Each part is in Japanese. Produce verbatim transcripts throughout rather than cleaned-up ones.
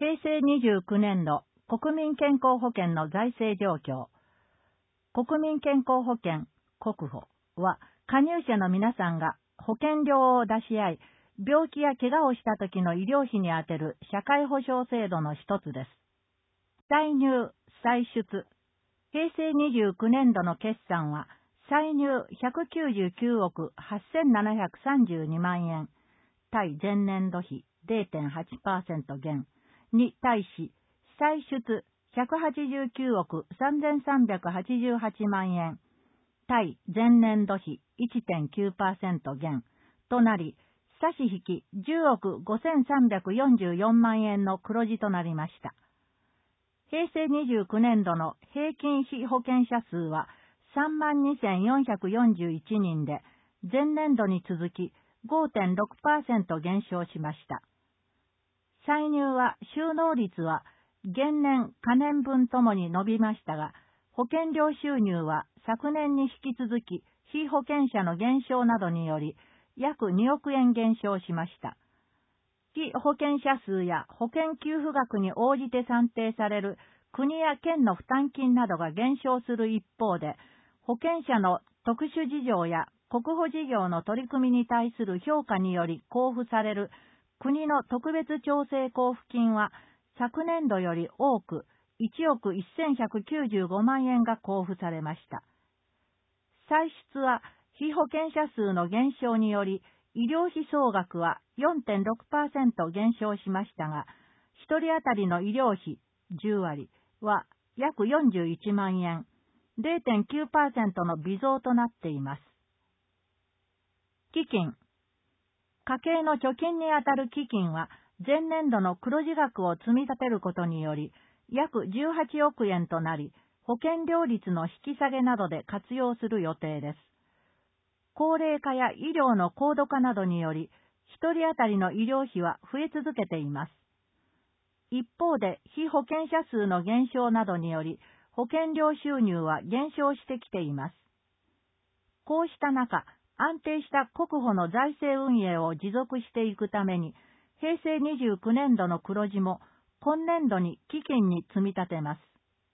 へいせいにじゅうきゅうねんど国民健康保険の財政状況。国民健康保険国保は加入者の皆さんが保険料を出し合い、病気や怪我をした時の医療費に充てる社会保障制度の一つです。歳入・歳出。へいせいにじゅうきゅうねんどの決算は、歳入ひゃくきゅうじゅうきゅうおくはっせんななひゃくさんじゅうにまんえん、対前年度比 れいてんはちパーセント 減に対し、歳出ひゃくはちじゅうきゅうおくさんぜんさんびゃくはちじゅうはちまんえん、対前年度比 いってんきゅうパーセント 減となり、差し引きじゅうおくごせんさんびゃくよんじゅうよんまんえんの黒字となりました。へいせいにじゅうきゅうねんどの平均被保険者数は さんまんにせんよんひゃくよんじゅういちにんで、前年度に続き ごてんろくパーセント 減少しました。歳入は収納率は前年、可年分ともに伸びましたが、保険料収入は昨年に引き続き被保険者の減少などにより約におくえん減少しました。被保険者数や保険給付額に応じて算定される国や県の負担金などが減少する一方で、保険者の特殊事情や国保事業の取り組みに対する評価により交付される国の特別調整交付金は昨年度より多くいちおくせんひゃくきゅうじゅうごまんえんが交付されました。歳出は被保険者数の減少により医療費総額は よんてんろくパーセント 減少しましたが、ひとり当たりの医療費じゅうわりは約よんじゅういちまんえん、れいてんきゅうパーセント の微増となっています。基金。家計の貯金にあたる基金は前年度の黒字額を積み立てることにより約じゅうはちおくえんとなり、保険料率の引き下げなどで活用する予定です。高齢化や医療の高度化などにより、ひとり当たりの医療費は増え続けています。一方で、被保険者数の減少などにより、保険料収入は減少してきています。こうした中、安定した国保の財政運営を持続していくために、へいせいにじゅうきゅうねんどの黒字も今年度に基金に積み立てます。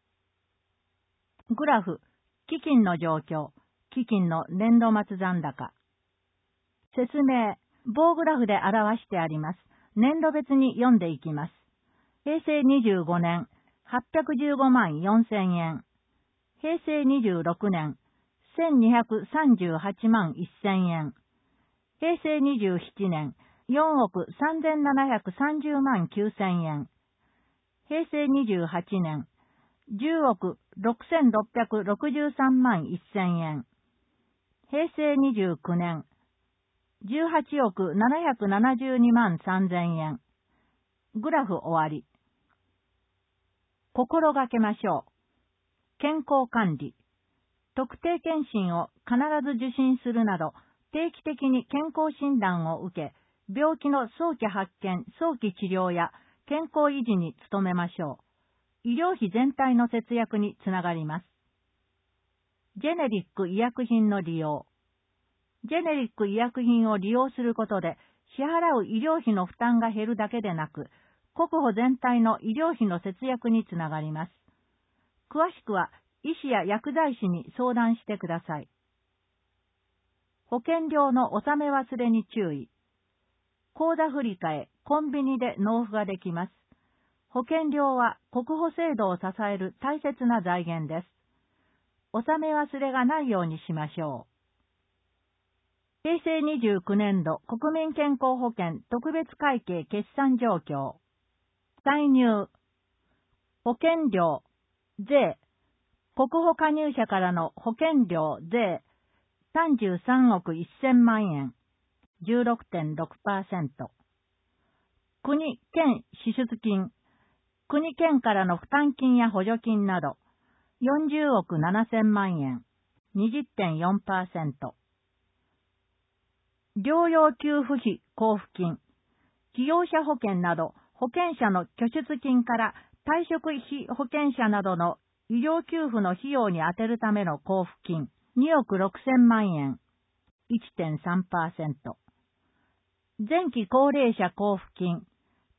グラフ、基金の状況、基金の年度末残高。説明、棒グラフで表してあります。年度別に読んでいきます。へいせいにじゅうごねん、はっぴゃくじゅうごまんよんせんえん。へいせいにじゅうろくねん、せんにひゃくさんじゅうはちまんせんえん。へいせいにじゅうななねん、よんおくさんぜんななひゃくさんじゅうまんきゅうせんえん。へいせいにじゅうはちねん、じゅうおくろくせんろっぴゃくろくじゅうさんまんせんえん。へいせいにじゅうきゅうねん、じゅうはちおくななひゃくななじゅうにまんさんぜんえん。グラフ終わり。心がけましょう。健康管理。特定健診を必ず受診するなど、定期的に健康診断を受け、病気の早期発見、早期治療や健康維持に努めましょう。医療費全体の節約につながります。ジェネリック医薬品の利用。ジェネリック医薬品を利用することで、支払う医療費の負担が減るだけでなく、国保全体の医療費の節約につながります。詳しくは、医師や薬剤師に相談してください。保険料の納め忘れに注意。口座振替、コンビニで納付ができます。保険料は国保制度を支える大切な財源です。納め忘れがないようにしましょう。へいせいにじゅうきゅうねんど国民健康保険特別会計決算状況。歳入。保険料、税。国保加入者からの保険料、税。さんじゅうさんおくせんまんえん。じゅうろくてんろくパーセント。国、県支出金。国県からの負担金や補助金など。よんじゅうおくななせんまんえん。にじゅってんよんパーセント。療養給付費交付金。被用者保険など保険者の拠出金から退職費保険者などの医療給付の費用に充てるための交付金におくろくせんまんえん いってんさんパーセント。前期高齢者交付金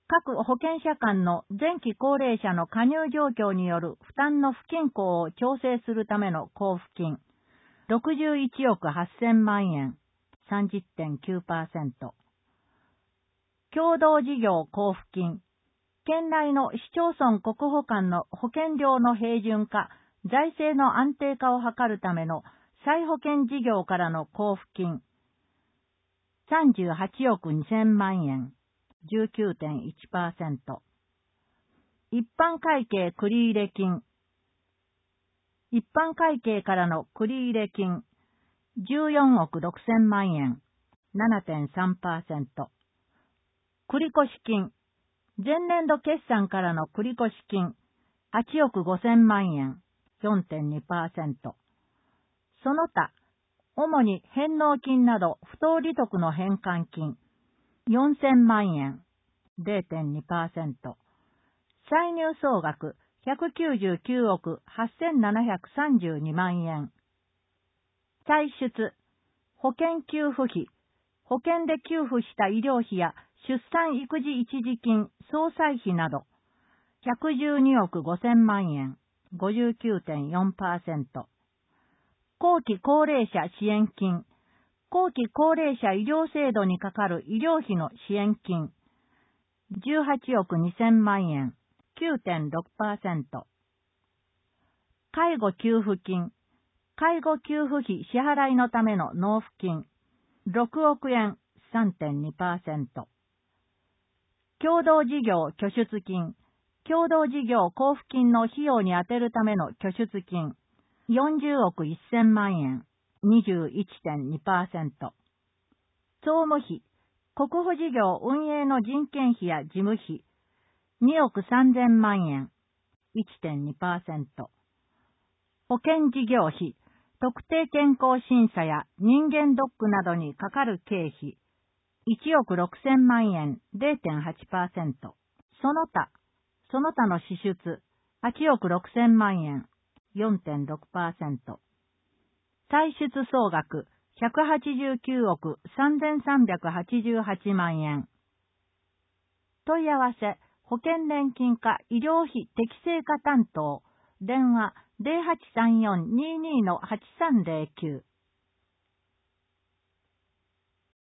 各保険者間の前期高齢者の加入状況による負担の不均衡を調整するための交付金、ろくじゅういちおくはっせんまんえん、さんじゅってんきゅうパーセント。共同事業交付金、県内の市町村国保間の保険料の平準化、財政の安定化を図るための再保険事業からの交付金、さんじゅうはちおくにせんまんえん、じゅうきゅうてんいちパーセント。一般会計繰入金、一般会計からの繰入金、じゅうよんおくろくせんまんえん、ななてんさんパーセント。繰越金、前年度決算からの繰越金、はちおくごせんまんえん、よんてんにパーセント。その他、主に返納金など不当利得の返還金、よんせんまんえん、れいてんにパーセント。歳入総額ひゃくきゅうじゅうきゅうおくはっせんななひゃくさんじゅうにまんえん。歳出、保険給付費、保険で給付した医療費や出産育児一時金、総裁費など、ひゃくじゅうにおくごせんまんえん、ごじゅうきゅうてんよんパーセント。後期高齢者支援金、後期高齢者医療制度にかかる医療費の支援金、じゅうはちおくにせんまんえん、きゅうてんろくパーセント。介護給付金、介護給付費支払いのための納付金、ろくおくえん、さんてんにパーセント。共同事業拠出金、共同事業交付金の費用に充てるための拠出金、よんじゅうおくせんまんえん、にじゅういちてんにパーセント。総務費、国保事業運営の人件費や事務費、におくさんぜんまんえん、いちてんにパーセント。保険事業費、特定健康審査や人間ドックなどにかかる経費、いちおくろくせんまんえん、れいてんはちパーセント。その他、その他の支出、はちおくろくせんまんえん、よんてんろくパーセント。歳出総額、ひゃくはちじゅうきゅうおくさんぜんさんびゃくはちじゅうはちまんえん。問い合わせ、保険年金課医療費適正化担当、電話 ゼロはちさんよんにーにーのはちさんゼロきゅう。